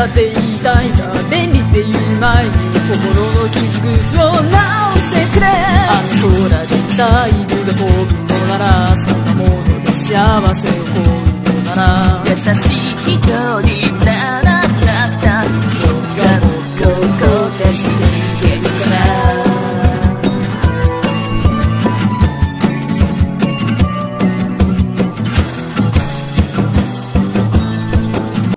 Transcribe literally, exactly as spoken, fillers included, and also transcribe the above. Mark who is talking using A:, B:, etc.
A: だって言いたいんだ、便利っていう前に心の傷口を直してくれ。あの空でミサイルが飛ぶのならそんなもので幸せを